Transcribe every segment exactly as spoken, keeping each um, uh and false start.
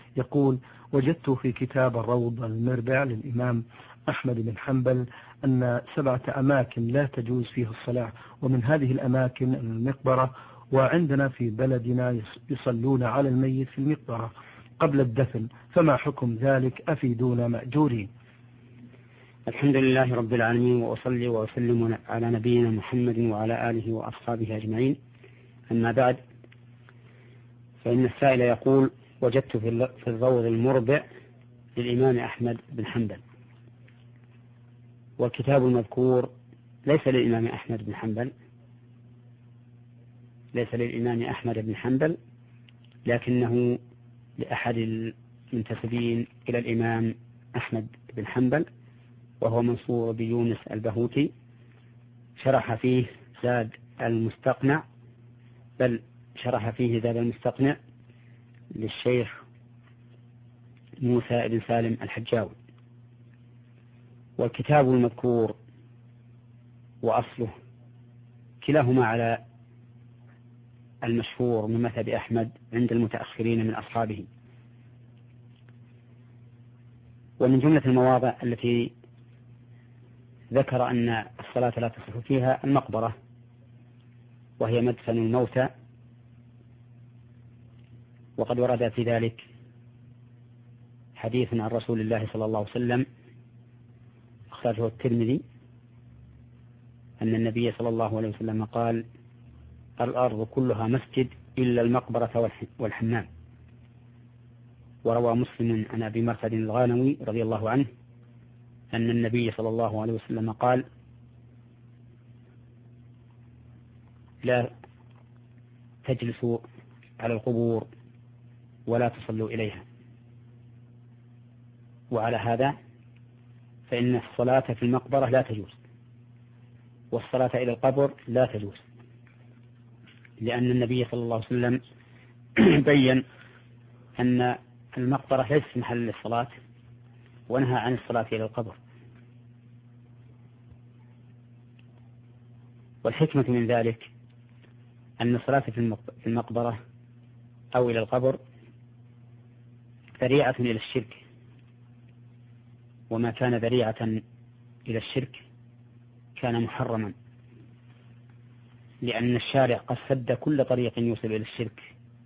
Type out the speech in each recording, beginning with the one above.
يقول: وجدت في كتاب الروض المربع للإمام أحمد بن حنبل أن سبعة أماكن لا تجوز فيها الصلاة، ومن هذه الأماكن المقبرة، وعندنا في بلدنا يصلون على الميت في المقبرة قبل الدفن، فما حكم ذلك؟ أفيدونا مأجورين. الحمد لله رب العالمين، وأصلي وأسلم على نبينا محمد وعلى آله وأصحابه أجمعين. أما بعد، فإن السائل يقول: وجدت في الروض المربع للإمام أحمد بن حنبل، والكتاب المذكور ليس للإمام أحمد بن حنبل ليس للإمام أحمد بن حنبل لكنه لأحد المنتسبين إلى الإمام أحمد بن حنبل، وهو منصور بيونس البهوتي. شرح فيه زاد المستقنع بل شرح فيه زاد المستقنع للشيخ موسى بن سالم الحجاوي. والكتاب المذكور وأصله كلاهما على المشهور من مذهب أحمد عند المتأخرين من أصحابه. ومن جملة المواضع التي ذكر أن الصلاة لا تصح فيها المقبرة، وهي مدفن الموتى، وقد ورد في ذلك حديث عن رسول الله صلى الله عليه وسلم أخرجه الترمذي أن النبي صلى الله عليه وسلم قال: الأرض كلها مسجد إلا المقبرة والحمام. وروى مسلم عن أبي مرثد الغانوي رضي الله عنه أن النبي صلى الله عليه وسلم قال: لا تجلسوا على القبور ولا تصلوا إليها. وعلى هذا فإن الصلاة في المقبرة لا تجوز، والصلاة إلى القبر لا تجوز، لأن النبي صلى الله عليه وسلم بين أن المقبرة ليست محل للصلاة، ونهى عن الصلاة إلى القبر. والحكمة من ذلك أن الصلاة في المقبرة أو إلى القبر ذريعة إلى الشرك، وما كان ذريعة إلى الشرك كان محرما، لأن الشارع قد سد كل طريق يوصل إلى الشرك.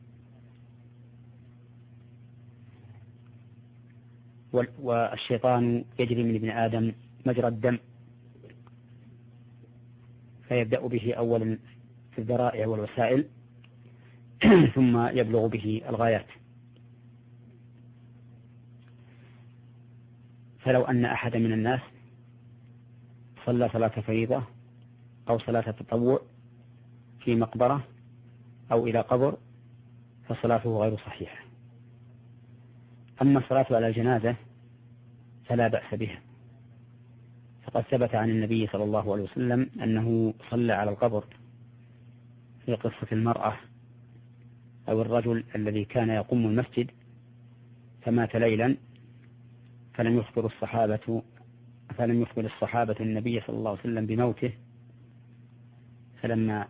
والشيطان يجري من ابن آدم مجرى الدم، فيبدأ به أولا في الذرائع والوسائل ثم يبلغ به الغايات. فلو أن أحد من الناس صلى صلاة فريضة أو صلاة تطوع في مقبرة أو إلى قبر فصلاته غير صحيحة. أما الصلاة على الجنازة فلا بأس بها، فقد ثبت عن النبي صلى الله عليه وسلم أنه صلى على القبر في قصة المرأة أو الرجل الذي كان يقوم المسجد فمات ليلا، فلم يخبر الصحابة فلم يخبر الصحابة النبي صلى الله عليه وسلم بموته. فلما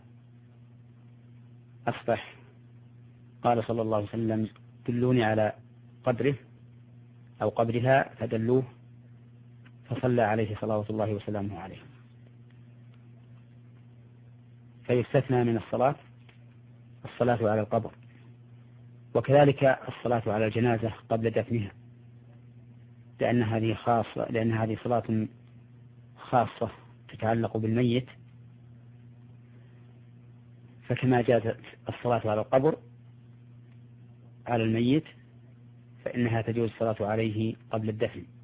أصبح قال صلى الله عليه وسلم: دلوني على قبره أو قبرها، فدلوه فصلى عليه صلوات الله وسلامه عليه. فيستثنى من الصلاة الصلاة على القبر، وكذلك الصلاة على الجنازة قبل دفنها، لأن هذه خاصة لأن هذه صلاة خاصة تتعلق بالميت. فكما جاءت الصلاة على القبر على الميت فإنها تجوز الصلاة عليه قبل الدفن.